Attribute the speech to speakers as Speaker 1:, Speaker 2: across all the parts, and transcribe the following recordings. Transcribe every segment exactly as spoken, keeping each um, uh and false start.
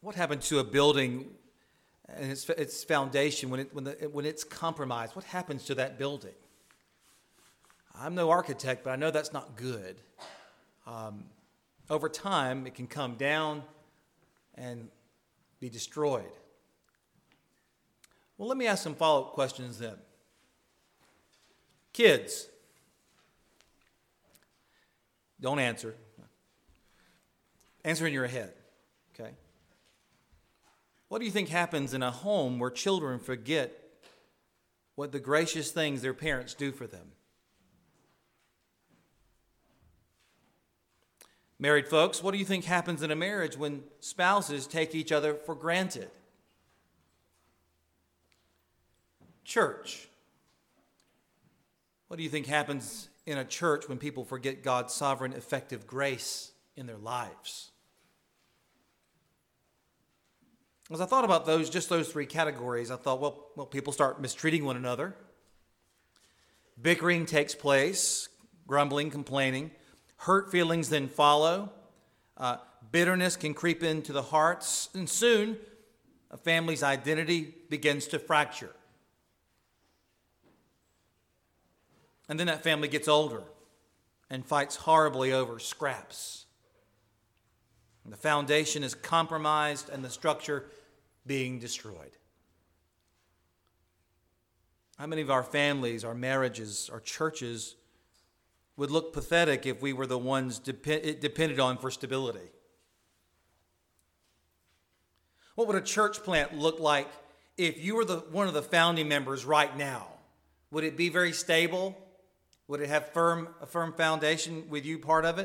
Speaker 1: What happens to a building and its, its foundation when, it, when, the, when it's compromised? What happens to that building? I'm no architect, but I know that's not good. Um, over time, it can come down and be destroyed. Well, let me ask some follow-up questions then. Kids, don't answer. Answer in your head, okay? What do you think happens in a home where children forget what the gracious things their parents do for them? Married folks, what do you think happens in a marriage when spouses take each other for granted? Church, what do you think happens in a church when people forget God's sovereign, effective grace in their lives? As I thought about those, just those three categories, I thought, well, well, people start mistreating one another. Bickering takes place, grumbling, complaining. Hurt feelings then follow. Uh, bitterness can creep into the hearts, and soon a family's identity begins to fracture. And then that family gets older and fights horribly over scraps. And the foundation is compromised and the structure being destroyed. How many of our families, our marriages, our churches would look pathetic if we were the ones dep- it depended on for stability? What would a church plant look like if you were the one of the founding members right now? Would it be very stable? Would it have firm a firm foundation with you part of it?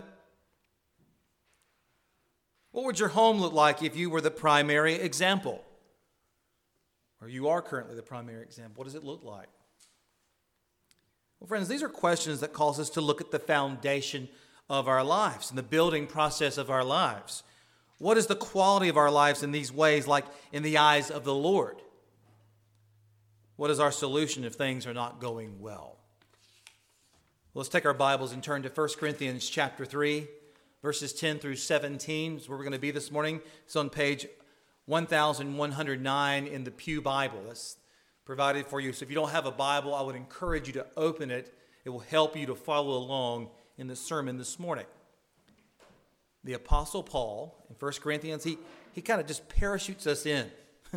Speaker 1: What would your home look like if you were the primary example? Or you are currently the primary example. What does it look like? Well, friends, these are questions that cause us to look at the foundation of our lives and the building process of our lives. What is the quality of our lives in these ways, like in the eyes of the Lord? What is our solution if things are not going well? Let's take our Bibles and turn to First Corinthians chapter three, verses ten through seventeen. That's where we're going to be this morning. It's on page one thousand one hundred nine in the Pew Bible. That's provided for you. So if you don't have a Bible, I would encourage you to open it. It will help you to follow along in the sermon this morning. The Apostle Paul in First Corinthians, he, he kind of just parachutes us in.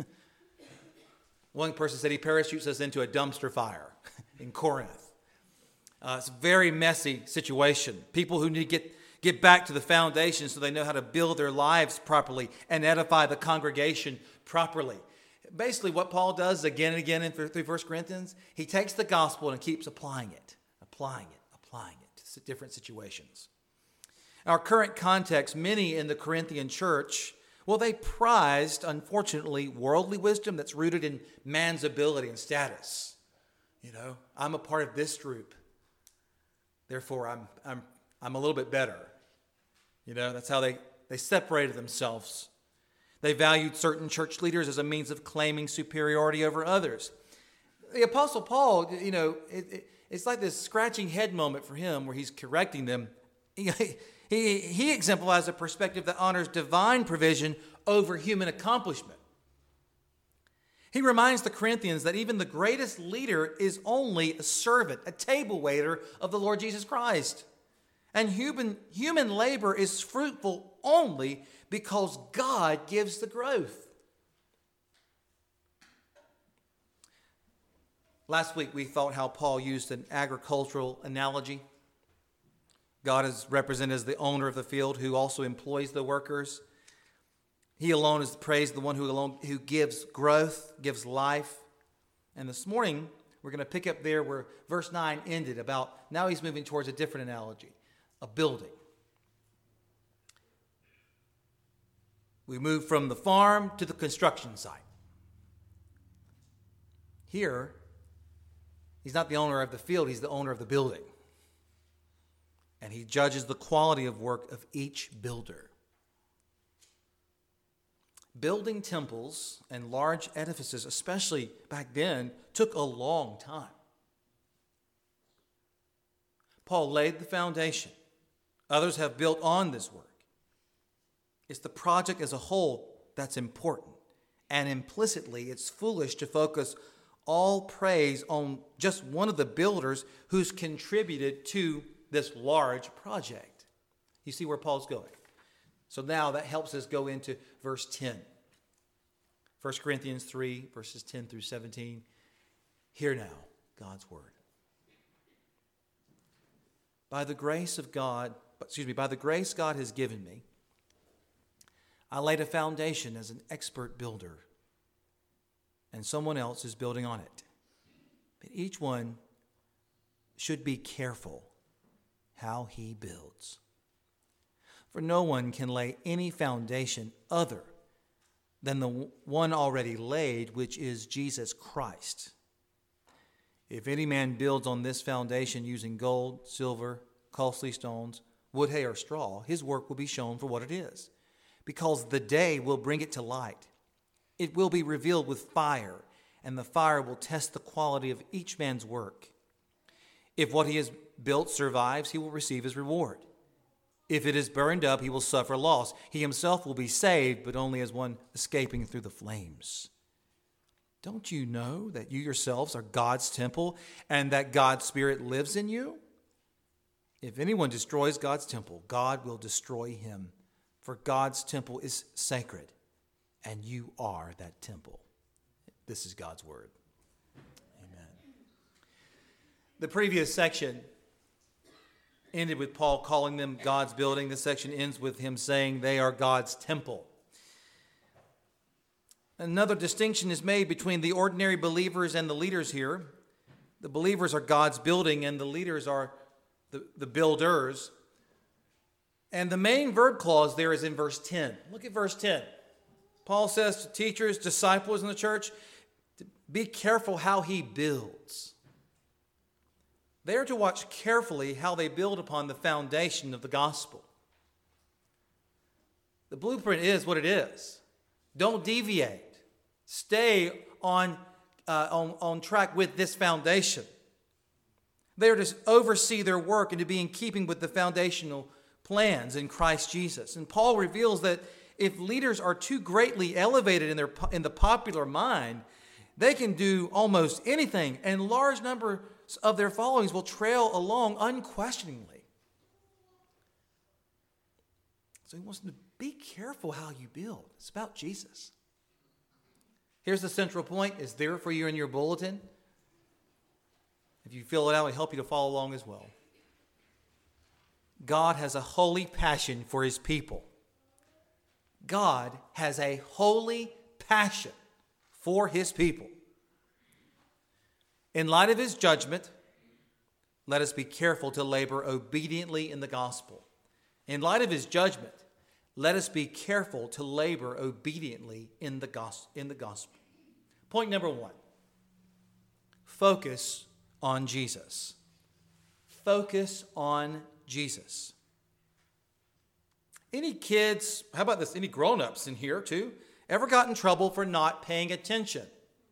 Speaker 1: One person said he parachutes us into a dumpster fire in Corinth. Uh, it's a very messy situation. People who need to get, get back to the foundation so they know how to build their lives properly and edify the congregation properly. Basically, what Paul does again and again in through First Corinthians, he takes the gospel and keeps applying it, applying it, applying it to different situations. In our current context, many in the Corinthian church, well, they prized, unfortunately, worldly wisdom that's rooted in man's ability and status. You know, I'm a part of this group. Therefore, I'm I'm I'm a little bit better. You know, that's how they, they separated themselves. They valued certain church leaders as a means of claiming superiority over others. The Apostle Paul, you know, it, it, it's like this scratching head moment for him where he's correcting them. He, he, he exemplifies a perspective that honors divine provision over human accomplishment. He reminds the Corinthians that even the greatest leader is only a servant, a table waiter of the Lord Jesus Christ. And human, human labor is fruitful only because God gives the growth. Last week we thought how Paul used an agricultural analogy. God is represented as the owner of the field who also employs the workers. He alone is praised, the one who alone who gives growth, gives life. And this morning, we're going to pick up there where verse nine ended about, now he's moving towards a different analogy, a building. We move from the farm to the construction site. Here, he's not the owner of the field, he's the owner of the building. And he judges the quality of work of each builder. Building temples and large edifices, especially back then, took a long time. Paul laid the foundation. Others have built on this work. It's the project as a whole that's important. And implicitly, it's foolish to focus all praise on just one of the builders who's contributed to this large project. You see where Paul's going. So now that helps us go into verse ten. First Corinthians three, verses ten through seventeen. Hear now God's word. By the grace of God, excuse me, by the grace God has given me, I laid a foundation as an expert builder, and someone else is building on it. But each one should be careful how he builds. For no one can lay any foundation other than the one already laid, which is Jesus Christ. If any man builds on this foundation using gold, silver, costly stones, wood, hay, or straw, his work will be shown for what it is, because the day will bring it to light. It will be revealed with fire, and the fire will test the quality of each man's work. If what he has built survives, he will receive his reward. If it is burned up, he will suffer loss. He himself will be saved, but only as one escaping through the flames. Don't you know that you yourselves are God's temple and that God's Spirit lives in you? If anyone destroys God's temple, God will destroy him. For God's temple is sacred, and you are that temple. This is God's word. Amen. The previous section ended with Paul calling them God's building. This section ends with him saying they are God's temple. Another distinction is made between the ordinary believers and the leaders here. The believers are God's building, and the leaders are the, the builders. And the main verb clause there is in verse ten. Look at verse ten. Paul says to teachers, disciples in the church, be careful how he builds. They are to watch carefully how they build upon the foundation of the gospel. The blueprint is what it is. Don't deviate. Stay on, uh, on, on track with this foundation. They are to oversee their work and to be in keeping with the foundational plans in Christ Jesus. And Paul reveals that if leaders are too greatly elevated in, their, in the popular mind, they can do almost anything, and large numbers of their followings will trail along unquestioningly. So he wants them to be careful how you build. It's about Jesus. Here's the central point. It's there for you in your bulletin. If you fill it out, it'll help you to follow along as well. God has a holy passion for his people. God has a holy passion for his people. In light of his judgment, let us be careful to labor obediently in the gospel. In light of his judgment, let us be careful to labor obediently in the gospel. In the gospel. Point number one, focus on Jesus. Focus on Jesus. Any kids, how about this, any grown-ups in here too, ever got in trouble for not paying attention?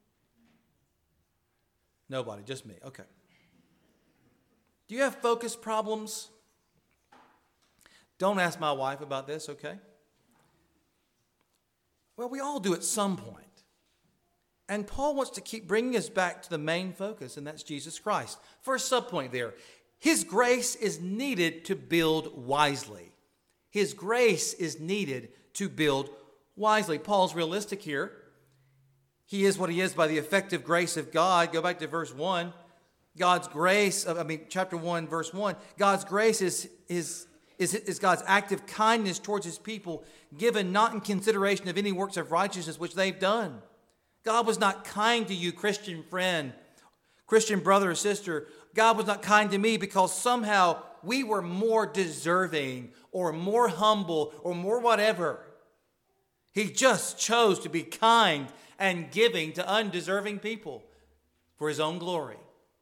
Speaker 1: Nobody, just me. Okay. Do you have focus problems? Don't ask my wife about this, okay? Well, we all do at some point. And Paul wants to keep bringing us back to the main focus, and that's Jesus Christ. First subpoint there. His grace is needed to build wisely. His grace is needed to build wisely. Paul's realistic here. He is what he is by the effective grace of God. Go back to verse one. God's grace, I mean, chapter one, verse one. God's grace is, is, is, is God's active kindness towards his people, given not in consideration of any works of righteousness which they've done. God was not kind to you, Christian friend, Christian brother or sister. God was not kind to me because somehow we were more deserving or more humble or more whatever. He just chose to be kind and giving to undeserving people for his own glory.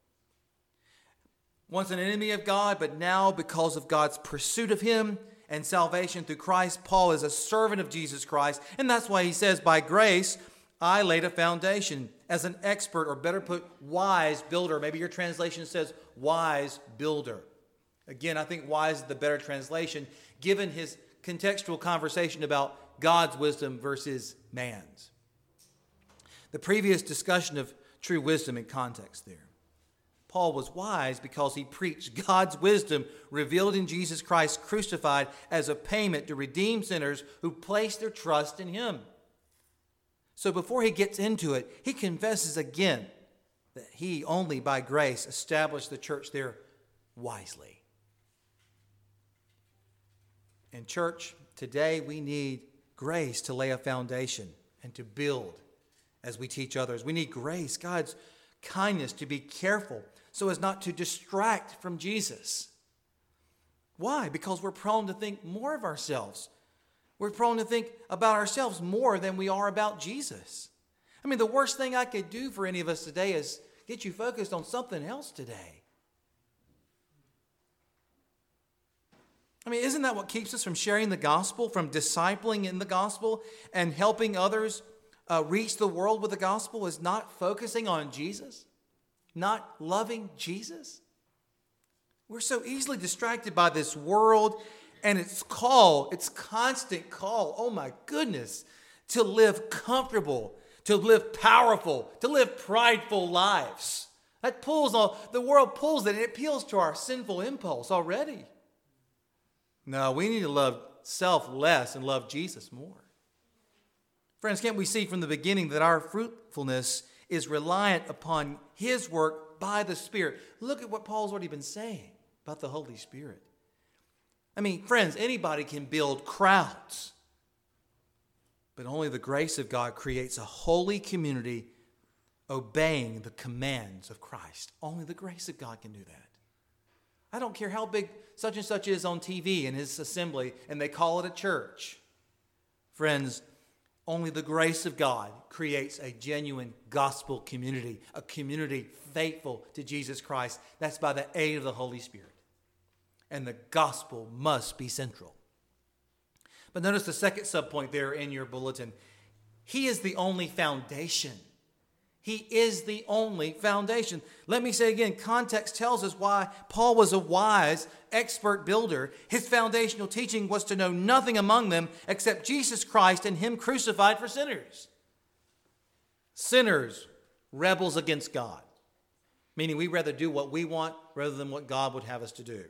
Speaker 1: Once an enemy of God, but now because of God's pursuit of him and salvation through Christ, Paul is a servant of Jesus Christ. And that's why he says, by grace, I laid a foundation as an expert, or better put, wise builder. Maybe your translation says wise builder. Again, I think wise is the better translation, given his contextual conversation about God's wisdom versus man's. The previous discussion of true wisdom in context there. Paul was wise because he preached God's wisdom revealed in Jesus Christ crucified as a payment to redeem sinners who place their trust in him. So before he gets into it, he confesses again that he only by grace established the church there wisely. In church, today we need grace to lay a foundation and to build as we teach others. We need grace, God's kindness, to be careful so as not to distract from Jesus. Why? Because we're prone to think more of ourselves. We're prone to think about ourselves more than we are about Jesus. I mean, the worst thing I could do for any of us today is get you focused on something else today. I mean, isn't that what keeps us from sharing the gospel, from discipling in the gospel and helping others uh, reach the world with the gospel, is not focusing on Jesus? Not loving Jesus? We're so easily distracted by this world and its call, its constant call, oh my goodness, to live comfortable, to live powerful, to live prideful lives. That pulls all, the world pulls it, and it appeals to our sinful impulse already. No, we need to love self less and love Jesus more. Friends, can't we see from the beginning that our fruitfulness is reliant upon his work by the Spirit? Look at what Paul's already been saying about the Holy Spirit. I mean, friends, anybody can build crowds, but only the grace of God creates a holy community obeying the commands of Christ. Only the grace of God can do that. I don't care how big such and such is on T V in his assembly and they call it a church. Friends, only the grace of God creates a genuine gospel community, a community faithful to Jesus Christ. That's by the aid of the Holy Spirit. And the gospel must be central. But notice the second subpoint there in your bulletin. He is the only foundation. He is the only foundation. Let me say again, context tells us why Paul was a wise, expert builder. His foundational teaching was to know nothing among them except Jesus Christ and him crucified for sinners. Sinners, rebels against God. Meaning we rather do what we want rather than what God would have us to do.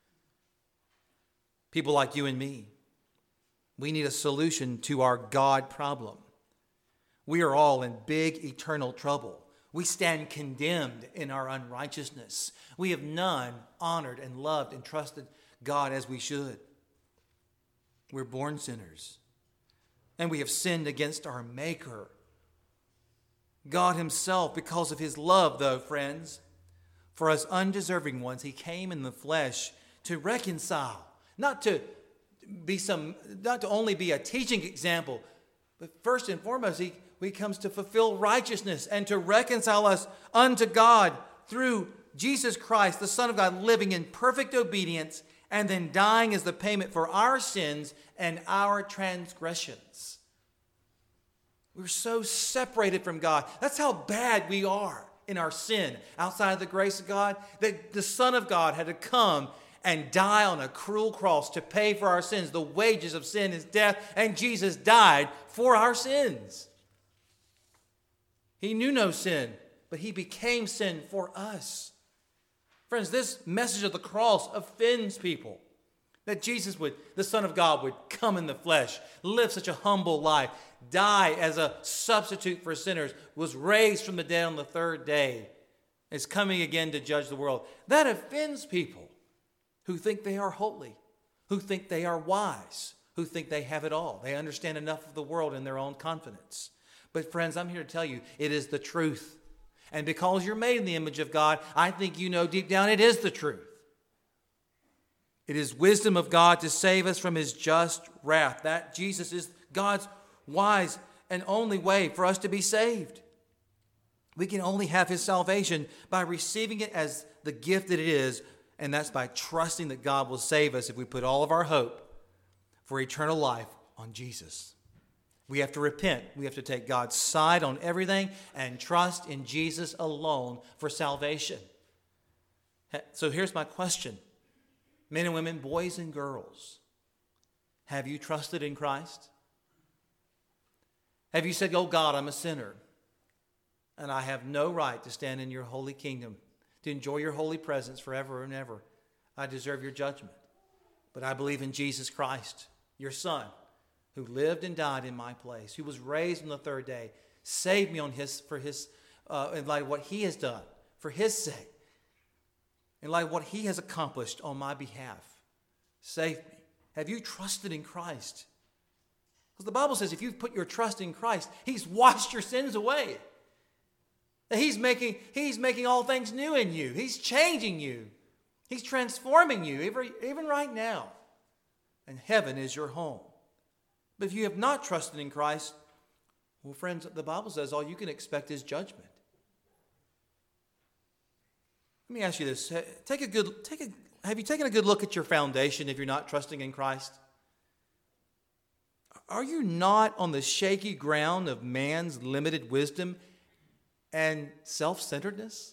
Speaker 1: People like you and me, we need a solution to our God problem. We are all in big eternal trouble. We stand condemned in our unrighteousness. We have none honored and loved and trusted God as we should. We're born sinners, and we have sinned against our Maker. God himself, because of his love, though, friends, for us undeserving ones, he came in the flesh to reconcile, not to be some, not to only be a teaching example, but first and foremost, he He comes to fulfill righteousness and to reconcile us unto God through Jesus Christ, the Son of God, living in perfect obedience and then dying as the payment for our sins and our transgressions. We're so separated from God. That's how bad we are in our sin outside of the grace of God, that the Son of God had to come and die on a cruel cross to pay for our sins. The wages of sin is death, and Jesus died for our sins. He knew no sin, but he became sin for us. Friends, this message of the cross offends people. That Jesus would, the Son of God, would come in the flesh, live such a humble life, die as a substitute for sinners, was raised from the dead on the third day, is coming again to judge the world. That offends people who think they are holy, who think they are wise, who think they have it all. They understand enough of the world in their own confidence. But friends, I'm here to tell you, it is the truth. And because you're made in the image of God, I think you know deep down it is the truth. It is wisdom of God to save us from his just wrath. That Jesus is God's wise and only way for us to be saved. We can only have his salvation by receiving it as the gift that it is, and that's by trusting that God will save us if we put all of our hope for eternal life on Jesus. We have to repent. We have to take God's side on everything and trust in Jesus alone for salvation. So here's my question. Men and women, boys and girls, have you trusted in Christ? Have you said, oh God, I'm a sinner, and I have no right to stand in your holy kingdom, to enjoy your holy presence forever and ever. I deserve your judgment. But I believe in Jesus Christ, your Son, who lived and died in my place, who was raised on the third day, saved me on his for his uh, in light of what he has done for his sake, in light of what he has accomplished on my behalf. Save me. Have you trusted in Christ? Because the Bible says if you've put your trust in Christ, he's washed your sins away. That he's making, he's making all things new in you. He's changing you. He's transforming you, even, even right now. And heaven is your home. But if you have not trusted in Christ, well, friends, the Bible says all you can expect is judgment. Let me ask you this. Take a good, take a, have you taken a good look at your foundation if you're not trusting in Christ? Are you not on the shaky ground of man's limited wisdom and self-centeredness?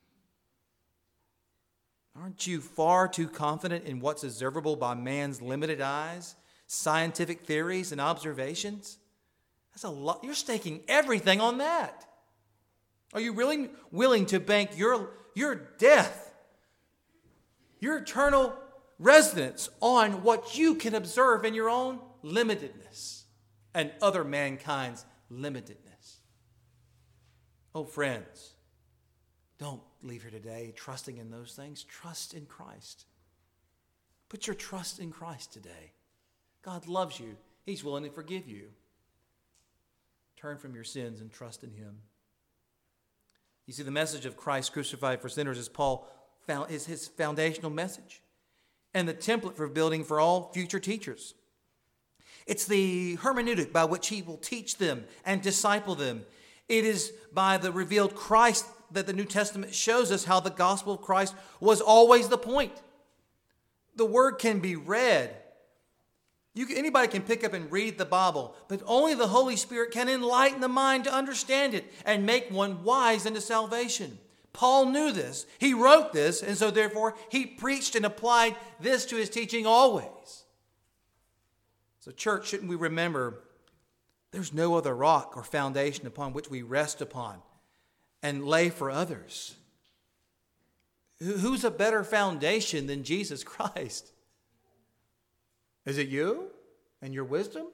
Speaker 1: Aren't you far too confident in what's observable by man's limited eyes, scientific theories, and observations? That's a lot. You're staking everything on that. Are you really willing to bank your, your death, your eternal residence on what you can observe in your own limitedness and other mankind's limitedness? Oh, friends, don't leave here today trusting in those things. Trust in Christ. Put your trust in Christ today. God loves you. He's willing to forgive you. Turn from your sins and trust in him. You see, the message of Christ crucified for sinners is Paul found is his foundational message and the template for building for all future teachers. It's the hermeneutic by which he will teach them and disciple them. It is by the revealed Christ that the New Testament shows us how the gospel of Christ was always the point. The word can be read. You, anybody can pick up and read the Bible, but only the Holy Spirit can enlighten the mind to understand it and make one wise into salvation. Paul knew this. He wrote this, and so therefore he preached and applied this to his teaching always. So church, shouldn't we remember there's no other rock or foundation upon which we rest upon and lay for others? Who's a better foundation than Jesus Christ? Is it you and your wisdom?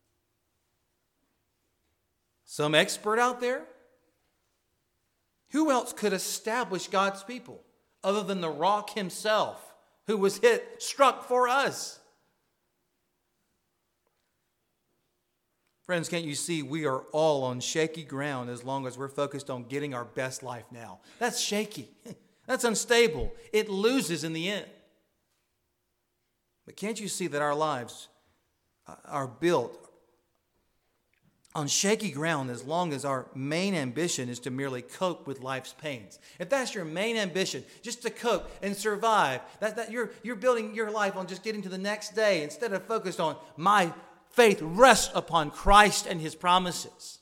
Speaker 1: Some expert out there? Who else could establish God's people other than the rock himself who was hit, struck for us? Friends, can't you see we are all on shaky ground as long as we're focused on getting our best life now? That's shaky. That's unstable. It loses in the end. But can't you see that our lives are built on shaky ground as long as our main ambition is to merely cope with life's pains? If that's your main ambition, just to cope and survive, that, that you're, you're building your life on just getting to the next day instead of focused on my faith rests upon Christ and his promises.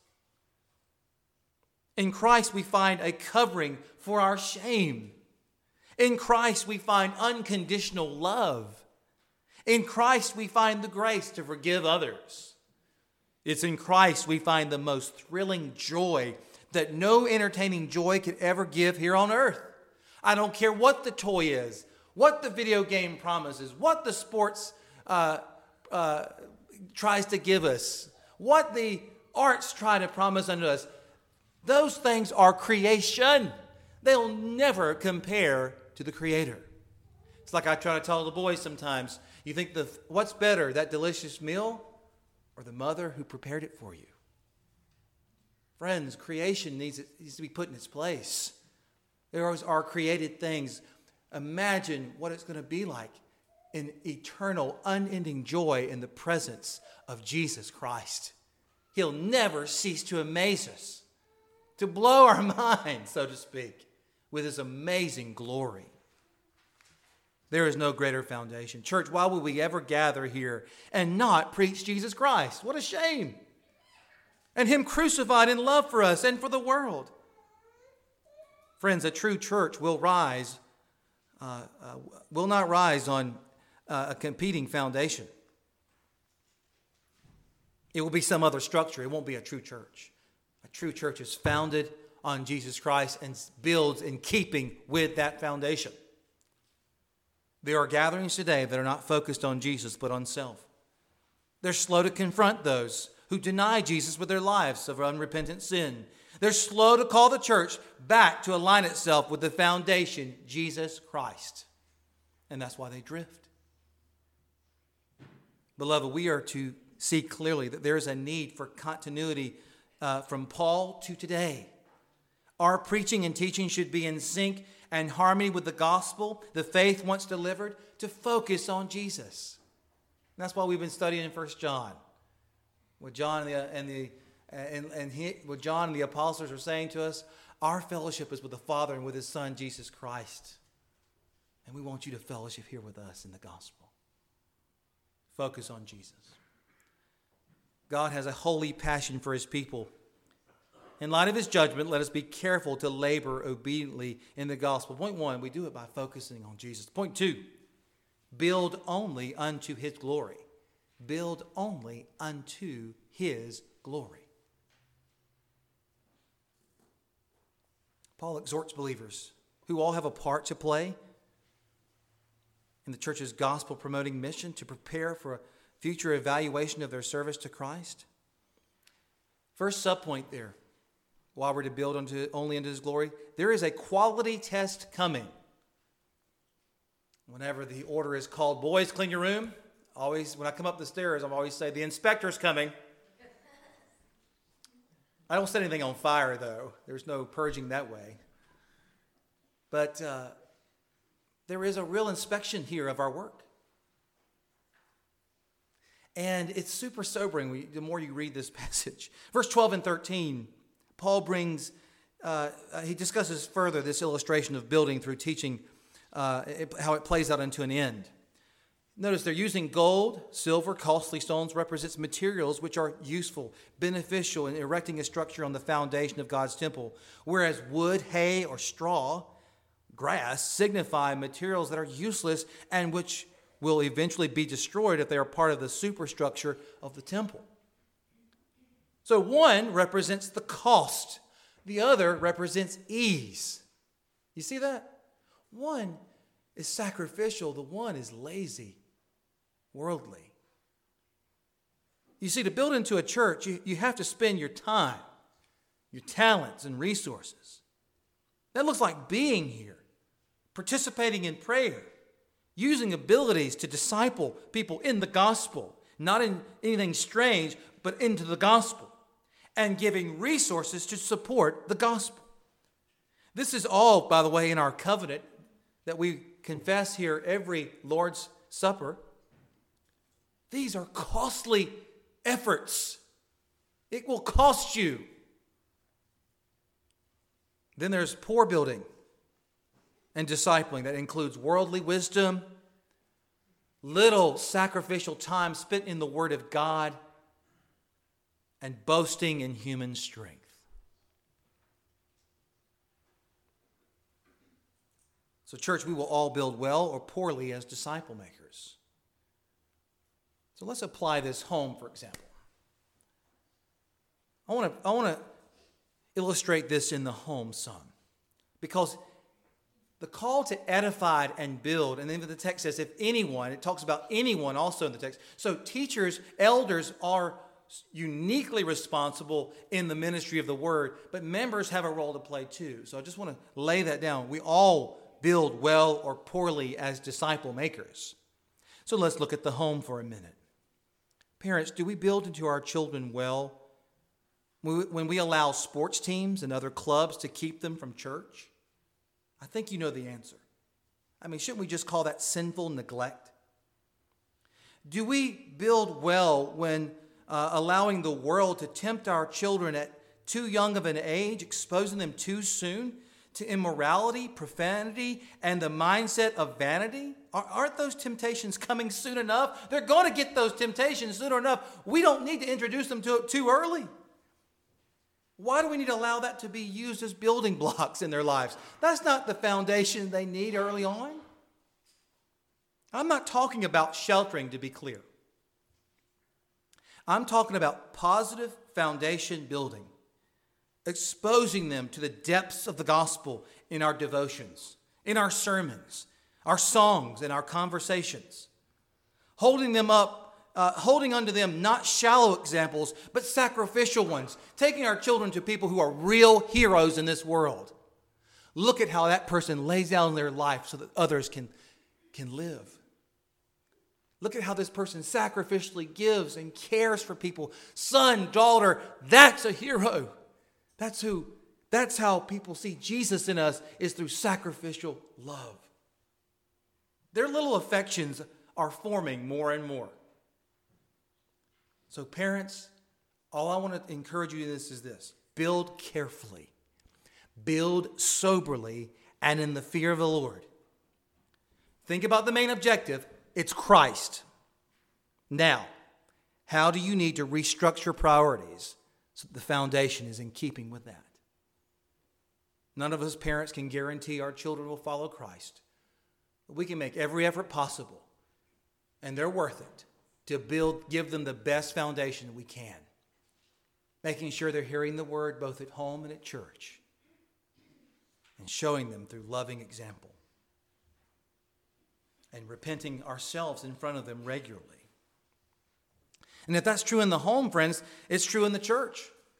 Speaker 1: In Christ we find a covering for our shame. In Christ we find unconditional love. In Christ we find the grace to forgive others. It's in Christ we find the most thrilling joy that no entertaining joy could ever give here on earth. I don't care what the toy is, what the video game promises, what the sports uh, uh, tries to give us, what the arts try to promise unto us. Those things are creation. They'll never compare to the Creator. It's like I try to tell the boys sometimes, you think the what's better, that delicious meal or the mother who prepared it for you? Friends, creation needs, it, needs to be put in its place. There are created things. Imagine what it's going to be like in eternal, unending joy in the presence of Jesus Christ. He'll never cease to amaze us, to blow our minds, so to speak, with his amazing glory. There is no greater foundation. Church, why would we ever gather here and not preach Jesus Christ? What a shame. And him crucified in love for us and for the world. Friends, a true church will rise, uh, uh, will not rise on uh, a competing foundation. it will be some other structure. It won't be a true church. A true church is founded on Jesus Christ and builds in keeping with that foundation. There are gatherings today that are not focused on Jesus but on self. They're slow to confront those who deny Jesus with their lives of unrepentant sin. They're slow to call the church back to align itself with the foundation, Jesus Christ. And that's why they drift. Beloved, we are to see clearly that there is a need for continuity uh, from Paul to today. Our preaching and teaching should be in sync and harmony with the gospel, the faith once delivered, to focus on Jesus. And that's why we've been studying in First John. What John and the, and, the, and, and he, what John and the apostles are saying to us, our fellowship is with the Father and with His Son, Jesus Christ. And we want you to fellowship here with us in the gospel. Focus on Jesus. God has a holy passion for His people. In light of His judgment, let us be careful to labor obediently in the gospel. Point one, we do it by focusing on Jesus. Point two, build only unto His glory. Build only unto His glory. Paul exhorts believers who all have a part to play in the church's gospel-promoting mission to prepare for a future evaluation of their service to Christ. First subpoint there, while we're to build unto, only unto His glory, there is a quality test coming. Whenever the order is called, boys, clean your room, always, when I come up the stairs, I'm always say, the inspector's coming. I don't set anything on fire, though. There's no purging that way. But uh, there is a real inspection here of our work. And it's super sobering the more you read this passage. Verse twelve and thirteen, Paul brings, uh, he discusses further this illustration of building through teaching, uh, it, how it plays out into an end. Notice they're using gold, silver, costly stones represents materials which are useful, beneficial in erecting a structure on the foundation of God's temple, whereas wood, hay, or straw, grass, signify materials that are useless and which will eventually be destroyed if they are part of the superstructure of the temple. So one represents the cost. The other represents ease. You see that? One is sacrificial. The one is lazy, worldly. You see, to build into a church, you, you have to spend your time, your talents, and resources. That looks like being here, participating in prayer, using abilities to disciple people in the gospel, not in anything strange, but into the gospel, and giving resources to support the gospel. This is all, by the way, in our covenant that we confess here every Lord's Supper. These are costly efforts. It will cost you. Then there's poor building and discipling that includes worldly wisdom, little sacrificial time spent in the Word of God, and boasting in human strength. So, church, we will all build well or poorly as disciple makers. So let's apply this home, for example. I want to I want to illustrate this in the home some, because the call to edify and build, and then the text says, if anyone, it talks about anyone also in the text. So teachers, elders are uniquely responsible in the ministry of the word, but members have a role to play too. So I just want to lay that down. We all build well or poorly as disciple makers. So let's look at the home for a minute. Parents, do we build into our children well when we allow sports teams and other clubs to keep them from church? I think you know the answer. I mean, shouldn't we just call that sinful neglect? Do we build well when uh, allowing the world to tempt our children at too young of an age, exposing them too soon to immorality, profanity, and the mindset of vanity? Aren't those temptations coming soon enough? They're going to get those temptations sooner enough. We don't need to introduce them to it too early. Why do we need to allow that to be used as building blocks in their lives? That's not the foundation they need early on. I'm not talking about sheltering, to be clear. I'm talking about positive foundation building, exposing them to the depths of the gospel in our devotions, in our sermons, our songs, and our conversations. Holding them up, uh, holding unto them not shallow examples, but sacrificial ones. Taking our children to people who are real heroes in this world. Look at how that person lays down their life so that others can, can live. Look at how this person sacrificially gives and cares for people. Son, daughter, that's a hero. That's who, that's how people see Jesus in us, is through sacrificial love. Their little affections are forming more and more. So parents, all I want to encourage you in this is this. Build carefully. Build soberly and in the fear of the Lord. Think about the main objective. It's Christ. Now, how do you need to restructure priorities so that the foundation is in keeping with that? None of us parents can guarantee our children will follow Christ. But we can make every effort possible, and they're worth it, to build, give them the best foundation that we can. Making sure they're hearing the word both at home and at church, and showing them through loving example. And repenting ourselves in front of them regularly. And if that's true in the home, friends, it's true in the church.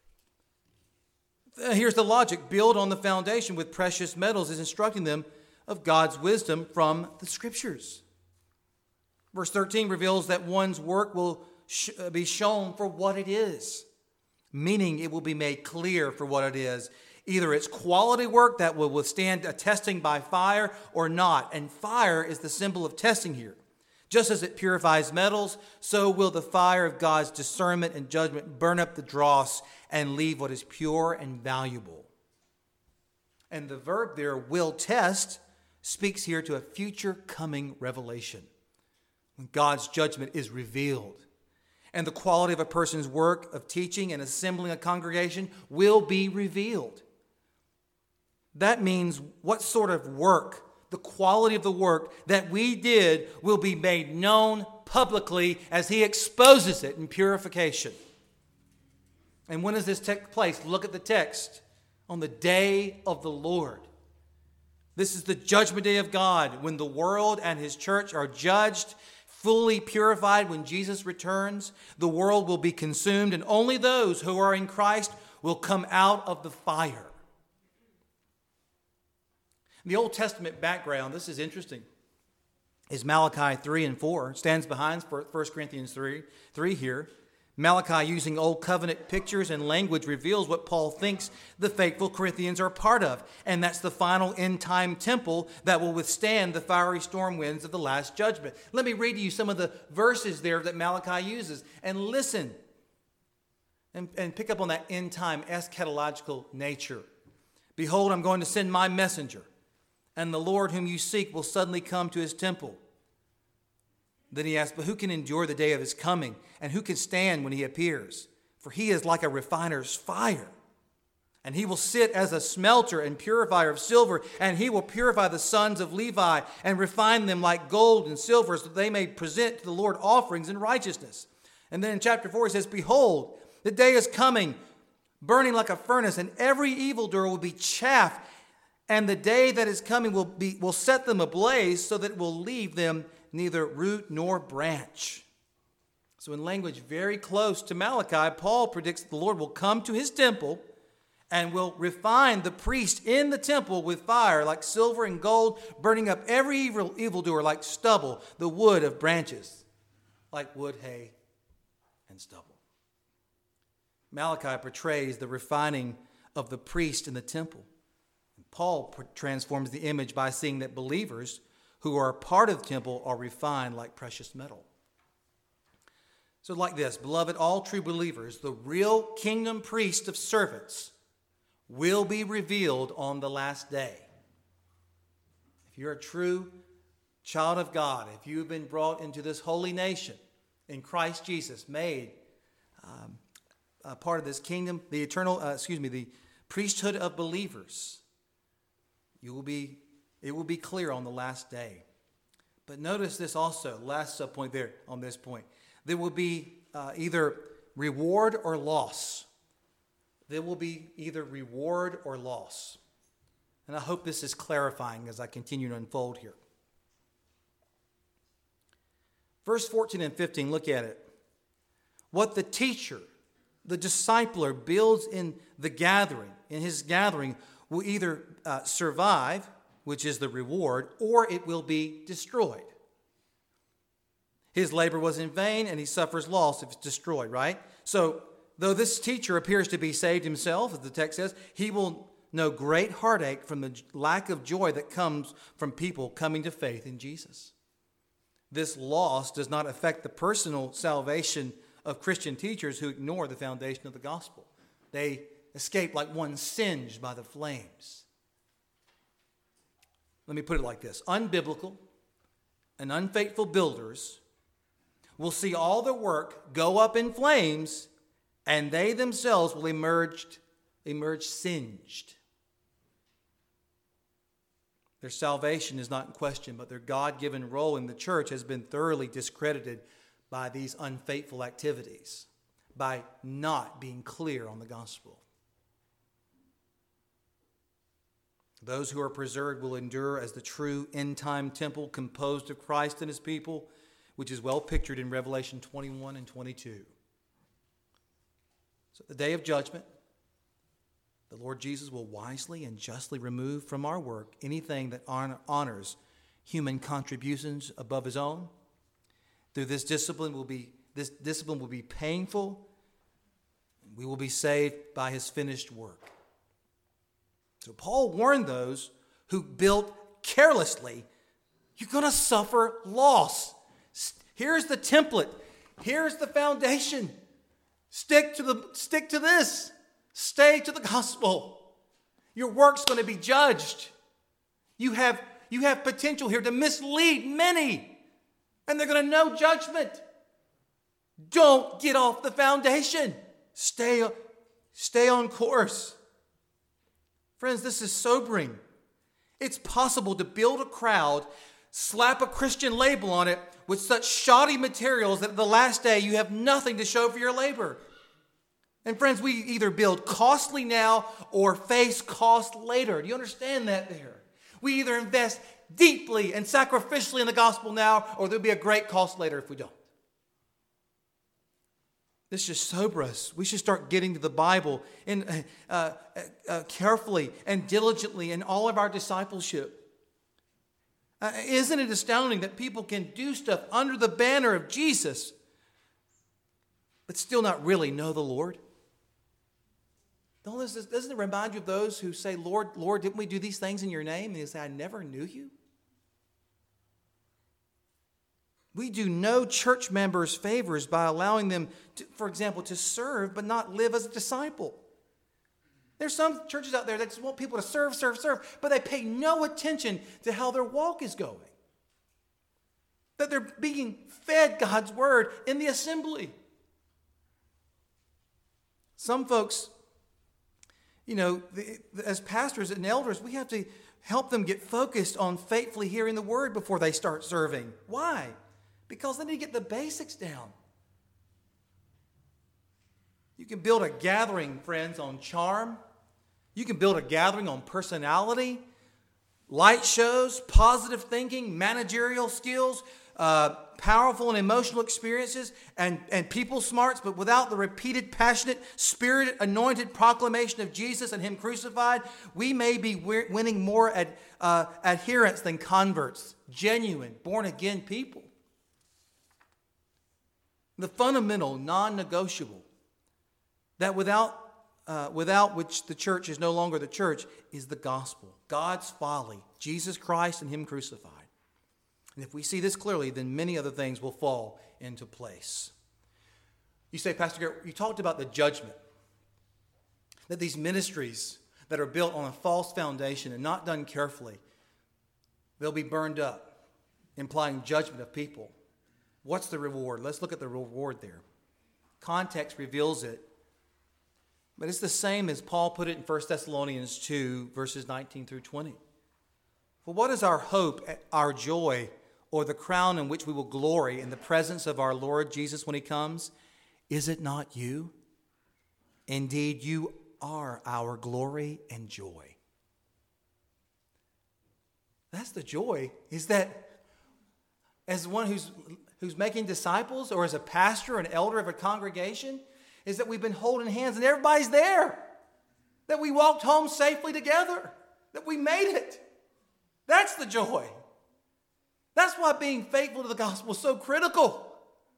Speaker 1: Here's the logic. Build on the foundation with precious metals is instructing them of God's wisdom from the Scriptures. Verse thirteen reveals that one's work will sh- be shown for what it is, meaning it will be made clear for what it is. Either it's quality work that will withstand a testing by fire or not. And fire is the symbol of testing here. Just as it purifies metals, so will the fire of God's discernment and judgment burn up the dross and leave what is pure and valuable. And the verb there, will test, speaks here to a future coming revelation, when God's judgment is revealed. And the quality of a person's work of teaching and assembling a congregation will be revealed. That means what sort of work, the quality of the work that we did will be made known publicly as He exposes it in purification. And when does this take place? Look at the text. On the day of the Lord. This is the judgment day of God, when the world and His church are judged, fully purified. When Jesus returns, the world will be consumed, and only those who are in Christ will come out of the fire. The Old Testament background, this is interesting, is Malachi three and four. It stands behind First Corinthians three, three here. Malachi, using Old Covenant pictures and language, reveals what Paul thinks the faithful Corinthians are part of. And that's the final end-time temple that will withstand the fiery storm winds of the last judgment. Let me read to you some of the verses there that Malachi uses. And listen and, and pick up on that end-time eschatological nature. Behold, I'm going to send my messenger, and the Lord whom you seek will suddenly come to His temple. Then he asked, but who can endure the day of His coming? And who can stand when He appears? For He is like a refiner's fire. And He will sit as a smelter and purifier of silver. And He will purify the sons of Levi and refine them like gold and silver, so that they may present to the Lord offerings in righteousness. And then in chapter four, He says, behold, the day is coming, burning like a furnace, and every evildoer will be chaff. And the day that is coming will be will set them ablaze, so that it will leave them neither root nor branch. So in language very close to Malachi, Paul predicts the Lord will come to His temple and will refine the priest in the temple with fire like silver and gold, burning up every evil evildoer like stubble, the wood of branches, like wood, hay, and stubble. Malachi portrays the refining of the priest in the temple. Paul transforms the image by seeing that believers who are a part of the temple are refined like precious metal. So like this, beloved, all true believers, the real kingdom priest of servants, will be revealed on the last day. If you're a true child of God, if you've been brought into this holy nation in Christ Jesus, made um, a part of this kingdom, the eternal, uh, excuse me, the priesthood of believers, you will be, it will be clear on the last day. But notice this also, last subpoint there on this point. There will be uh, either reward or loss. There will be either reward or loss. And I hope this is clarifying as I continue to unfold here. Verse fourteen and fifteen, look at it. What the teacher, the discipler, builds in the gathering, in his gathering, will either uh, survive, which is the reward, or it will be destroyed. His labor was in vain, and he suffers loss if it's destroyed, right? So, though this teacher appears to be saved himself, as the text says, he will know great heartache from the lack of joy that comes from people coming to faith in Jesus. This loss does not affect the personal salvation of Christian teachers who ignore the foundation of the gospel. They escape like one singed by the flames. Let me put it like this. Unbiblical and unfaithful builders will see all their work go up in flames, and they themselves will emerge, emerge singed. Their salvation is not in question, but their God-given role in the church has been thoroughly discredited by these unfaithful activities, by not being clear on the gospel. Those who are preserved will endure as the true end-time temple composed of Christ and his people, which is well pictured in Revelation twenty-one and twenty-two. So at the day of judgment, the Lord Jesus will wisely and justly remove from our work anything that honors human contributions above his own. Through this discipline will be this discipline will be painful. We will be saved by his finished work. So Paul warned those who built carelessly, you're going to suffer loss. Here's the template. Here's the foundation. Stick to the stick to this. Stay to the gospel. Your work's going to be judged. You have, you have potential here to mislead many, and they're going to know judgment. Don't get off the foundation. Stay, stay on course. Friends, this is sobering. It's possible to build a crowd, slap a Christian label on it with such shoddy materials that at the last day you have nothing to show for your labor. And friends, we either build costly now or face cost later. Do you understand that there? We either invest deeply and sacrificially in the gospel now, or there'll be a great cost later if we don't. This should sober us. We should start getting to the Bible in, uh, uh, uh, carefully and diligently in all of our discipleship. Uh, isn't it astounding that people can do stuff under the banner of Jesus, but still not really know the Lord? Doesn't it remind you of those who say, Lord, Lord, didn't we do these things in your name? And they say, I never knew you. We do no church members favors by allowing them, to, for example, to serve but not live as a disciple. There's some churches out there that just want people to serve, serve, serve, but they pay no attention to how their walk is going. That they're being fed God's word in the assembly. Some folks, you know, the, as pastors and elders, we have to help them get focused on faithfully hearing the word before they start serving. Why? Because they need to get the basics down. You can build a gathering, friends, on charm. You can build a gathering on personality, light shows, positive thinking, managerial skills, uh, powerful and emotional experiences, and, and people smarts, but without the repeated, passionate, spirit anointed proclamation of Jesus and him crucified, we may be winning more ad, uh, adherents than converts, genuine, born-again people. The fundamental, non-negotiable, that without, uh, without which the church is no longer the church, is the gospel. God's folly, Jesus Christ and him crucified. And if we see this clearly, then many other things will fall into place. You say, Pastor Garrett, you talked about the judgment. That these ministries that are built on a false foundation and not done carefully, they'll be burned up, implying judgment of people. What's the reward? Let's look at the reward there. Context reveals it. But it's the same as Paul put it in First Thessalonians two, verses nineteen through twenty. For what is our hope, our joy, or the crown in which we will glory in the presence of our Lord Jesus when he comes? Is it not you? Indeed, you are our glory and joy. That's the joy, is that as one who's, who's making disciples, or as a pastor, an elder of a congregation, is that we've been holding hands and everybody's there. That we walked home safely together. That we made it. That's the joy. That's why being faithful to the gospel is so critical.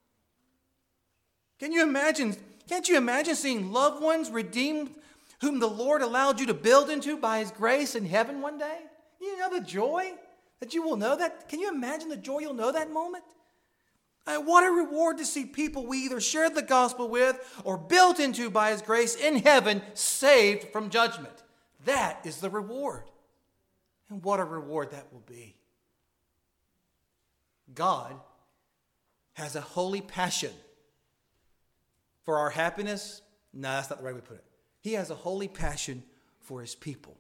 Speaker 1: Can you imagine, can't you imagine seeing loved ones redeemed whom the Lord allowed you to build into by His grace in heaven one day? You know the joy that you will know that? Can you imagine the joy you'll know that moment? Uh, what a reward to see people we either shared the gospel with or built into by His grace in heaven, saved from judgment. That is the reward. And what a reward that will be. God has a holy passion for our happiness. No, that's not the right way to put it. He has a holy passion for His people.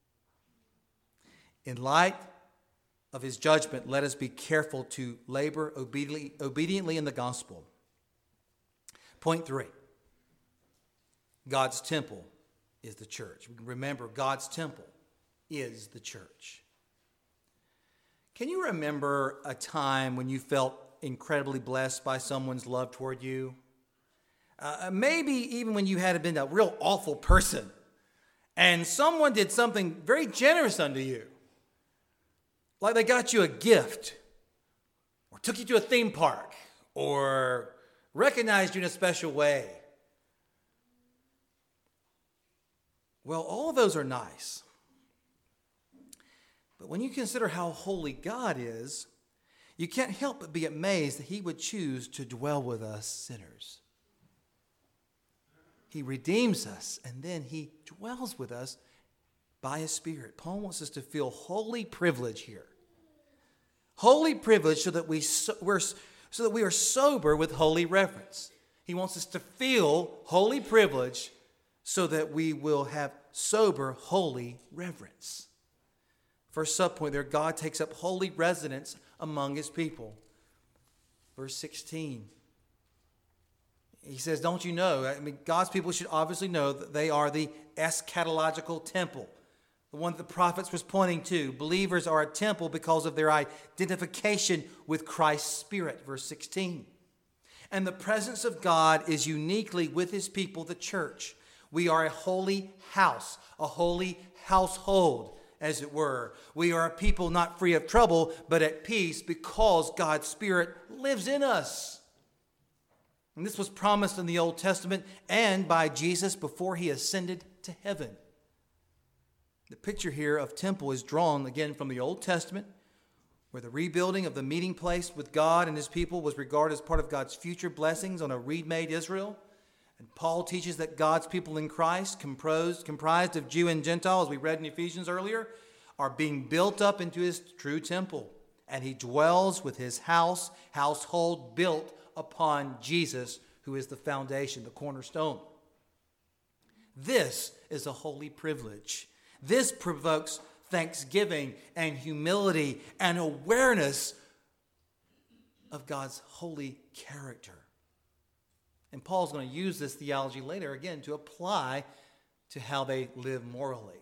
Speaker 1: In light of His judgment, let us be careful to labor obediently, obediently in the gospel. Point three. God's temple is the church. Remember, God's temple is the church. Can you remember a time when you felt incredibly blessed by someone's love toward you? Uh, maybe even when you had been a real awful person and someone did something very generous unto you. Like they got you a gift, or took you to a theme park, or recognized you in a special way. Well, all of those are nice. But when you consider how holy God is, you can't help but be amazed that He would choose to dwell with us sinners. He redeems us, and then He dwells with us by His Spirit. Paul wants us to feel holy privilege here. Holy privilege so that we so, we're, so that we are sober with holy reverence. He wants us to feel holy privilege so that we will have sober, holy reverence. First subpoint there, God takes up holy residence among His people. Verse sixteen. He says, don't you know? I mean, God's people should obviously know that they are the eschatological temple. The one that the prophets was pointing to. Believers are a temple because of their identification with Christ's Spirit. Verse sixteen. And the presence of God is uniquely with His people, the church. We are a holy house, a holy household, as it were. We are a people not free of trouble, but at peace because God's Spirit lives in us. And this was promised in the Old Testament and by Jesus before He ascended to heaven. The picture here of temple is drawn again from the Old Testament, where the rebuilding of the meeting place with God and His people was regarded as part of God's future blessings on a remade Israel. And Paul teaches that God's people in Christ, composed, comprised of Jew and Gentile, as we read in Ephesians earlier, are being built up into His true temple. And He dwells with His house, household built upon Jesus, who is the foundation, the cornerstone. This is a holy privilege. This provokes thanksgiving and humility and awareness of God's holy character. And Paul's going to use this theology later again to apply to how they live morally.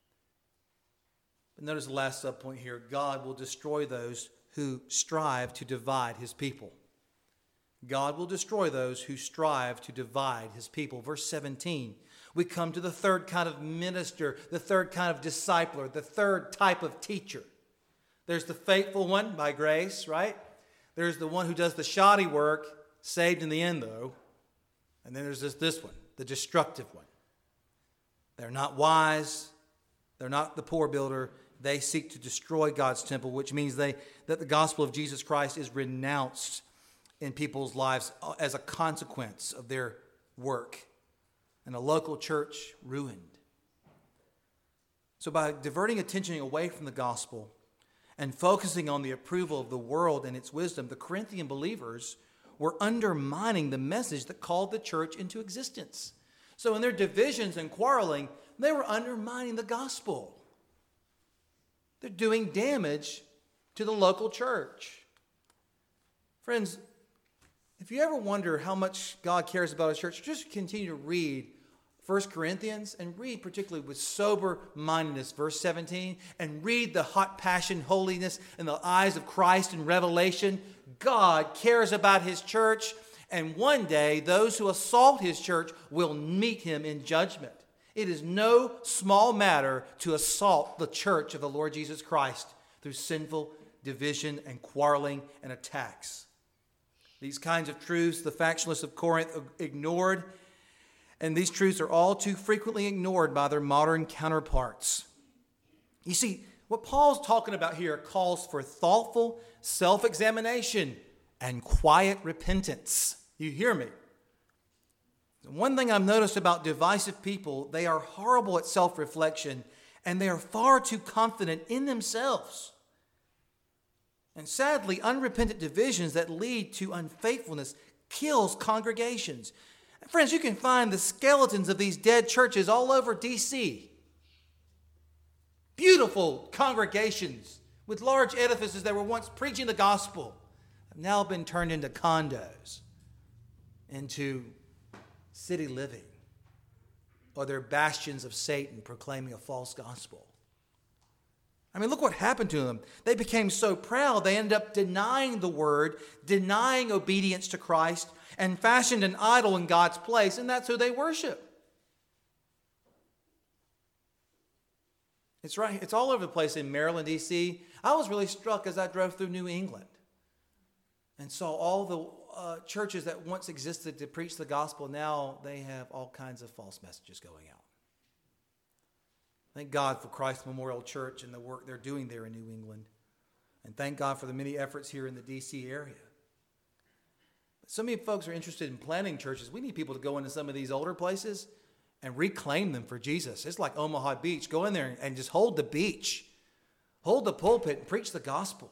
Speaker 1: But notice the last subpoint here. God will destroy those who strive to divide His people. God will destroy those who strive to divide His people. Verse seventeen, we come to the third kind of minister, the third kind of discipler, the third type of teacher. There's the faithful one by grace, right? There's the one who does the shoddy work, saved in the end though. And then there's this, this one, the destructive one. They're not wise. They're not the poor builder. They seek to destroy God's temple, which means they that the gospel of Jesus Christ is renounced in people's lives as a consequence of their work, and a local church ruined. So by diverting attention away from the gospel and focusing on the approval of the world and its wisdom, the Corinthian believers were undermining the message that called the church into existence. So in their divisions and quarreling, they were undermining the gospel. They're doing damage to the local church. Friends, If you ever wonder how much God cares about his church, just continue to read First Corinthians and read particularly with sober-mindedness, verse seventeen, and read the hot passion, holiness in the eyes of Christ in Revelation. God cares about his church, and one day those who assault his church will meet him in judgment. It is no small matter to assault the church of the Lord Jesus Christ through sinful division and quarreling and attacks. These kinds of truths the factionalists of Corinth ignored, and these truths are all too frequently ignored by their modern counterparts. You see, what Paul's talking about here calls for thoughtful self-examination and quiet repentance. You hear me? One thing I've noticed about divisive people, they are horrible at self-reflection, and they are far too confident in themselves. And sadly, unrepentant divisions that lead to unfaithfulness kills congregations. And friends, you can find the skeletons of these dead churches all over D C Beautiful congregations with large edifices that were once preaching the gospel have now been turned into condos, into city living, or they're bastions of Satan proclaiming a false gospel. I mean, look what happened to them. They became so proud, they ended up denying the word, denying obedience to Christ, and fashioned an idol in God's place, and that's who they worship. It's right. It's all over the place in Maryland, D C I was really struck as I drove through New England and saw all the uh, churches that once existed to preach the gospel. Now they have all kinds of false messages going out. Thank God for Christ Memorial Church and the work they're doing there in New England. And thank God for the many efforts here in the D C area. But so many folks are interested in planting churches. We need people to go into some of these older places and reclaim them for Jesus. It's like Omaha Beach. Go in there and just hold the beach. Hold the pulpit and preach the gospel.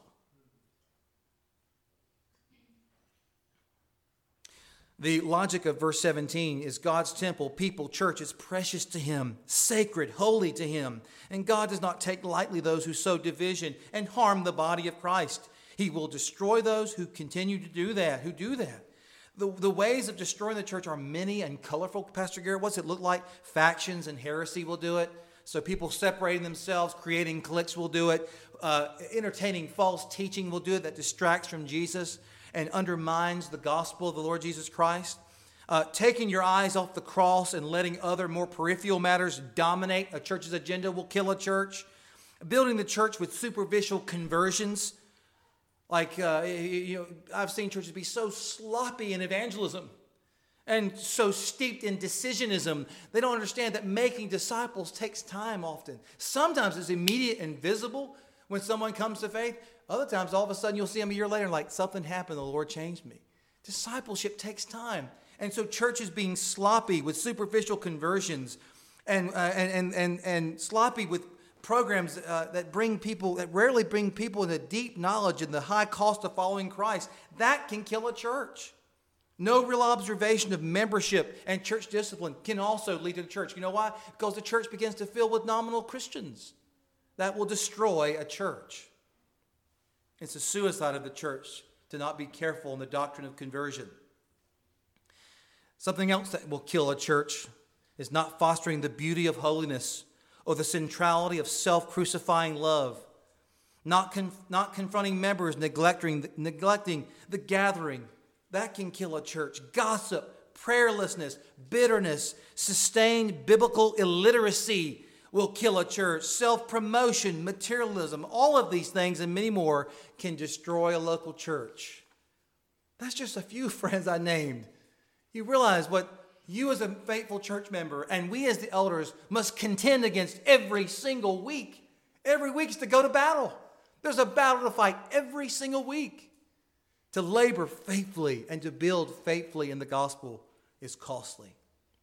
Speaker 1: The logic of verse seventeen is God's temple, people, church is precious to him, sacred, holy to him. And God does not take lightly those who sow division and harm the body of Christ. He will destroy those who continue to do that, who do that. The, the ways of destroying the church are many and colorful, Pastor Garrett. What's it look like? Factions and heresy will do it. So people separating themselves, creating cliques will do it. Uh, entertaining false teaching will do it that distracts from Jesus and undermines the gospel of the Lord Jesus Christ. Uh, taking your eyes off the cross and letting other more peripheral matters dominate a church's agenda will kill a church. Building the church with superficial conversions. Like, uh, you know, I've seen churches be so sloppy in evangelism and so steeped in decisionism. They don't understand that making disciples takes time often. Sometimes it's immediate and visible when someone comes to faith. Other times, all of a sudden, you'll see them a year later, like something happened, the Lord changed me. Discipleship takes time. And so churches being sloppy with superficial conversions and, uh, and, and, and, and sloppy with programs uh, that bring people, that rarely bring people into deep knowledge and the high cost of following Christ, that can kill a church. No real observation of membership and church discipline can also lead to the church. You know why? Because the church begins to fill with nominal Christians. That will destroy a church. It's a suicide of the church to not be careful in the doctrine of conversion. Something else that will kill a church is not fostering the beauty of holiness or the centrality of self-crucifying love, not, conf- not confronting members, neglecting, neglecting the gathering. That can kill a church. Gossip, prayerlessness, bitterness, sustained biblical illiteracy will kill a church. Self-promotion, materialism, all of these things and many more can destroy a local church. That's just a few, friends, I named. You realize what you as a faithful church member and we as the elders must contend against every single week. Every week is to go to battle. There's a battle to fight every single week. To labor faithfully and to build faithfully in the gospel is costly.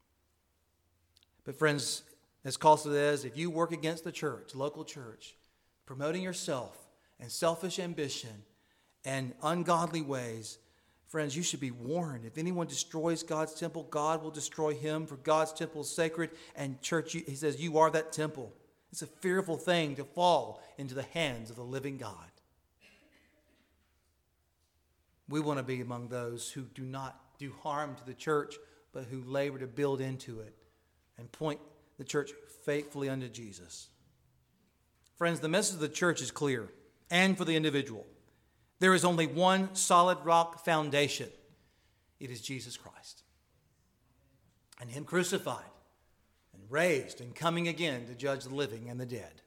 Speaker 1: But friends, as costly as it is, if you work against the church, local church, promoting yourself and selfish ambition and ungodly ways, friends, you should be warned. If anyone destroys God's temple, God will destroy him, for God's temple is sacred. And church, he says, you are that temple. It's a fearful thing to fall into the hands of the living God. We want to be among those who do not do harm to the church, but who labor to build into it and point the church faithfully unto Jesus. Friends, the message of the church is clear, and for the individual. There is only one solid rock foundation. It is Jesus Christ. And Him crucified and raised and coming again to judge the living and the dead.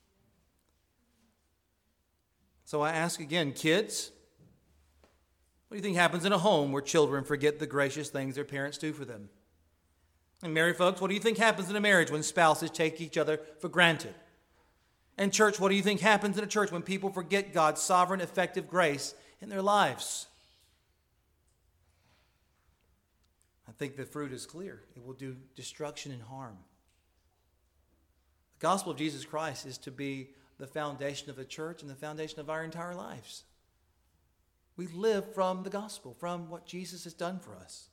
Speaker 1: So I ask again, kids, what do you think happens in a home where children forget the gracious things their parents do for them? And married folks, what do you think happens in a marriage when spouses take each other for granted? And church, what do you think happens in a church when people forget God's sovereign, effective grace in their lives? I think the fruit is clear. It will do destruction and harm. The gospel of Jesus Christ is to be the foundation of the church and the foundation of our entire lives. We live from the gospel, from what Jesus has done for us.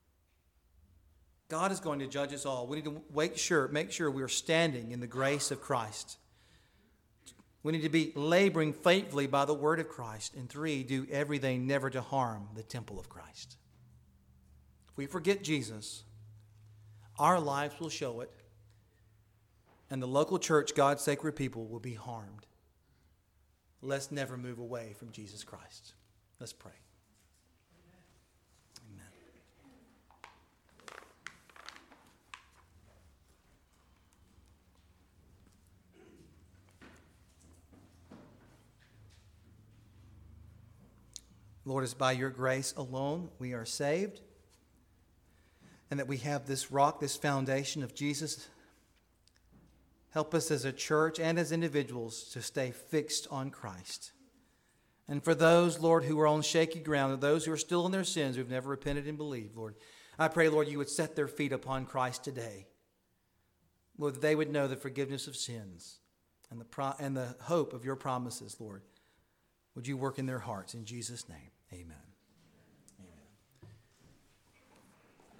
Speaker 1: God is going to judge us all. We need to make sure, make sure we are standing in the grace of Christ. We need to be laboring faithfully by the word of Christ. And three, do everything never to harm the temple of Christ. If we forget Jesus, our lives will show it. And the local church, God's sacred people, will be harmed. Let's never move away from Jesus Christ. Let's pray. Amen. Lord, it's by your grace alone we are saved, and that we have this rock, this foundation of Jesus. Help us as a church and as individuals to stay fixed on Christ. And for those, Lord, who are on shaky ground, and those who are still in their sins, who have never repented and believed, Lord, I pray, Lord, you would set their feet upon Christ today. Lord, that they would know the forgiveness of sins and the pro- and the hope of your promises, Lord. Would you work in their hearts? In Jesus' name, amen.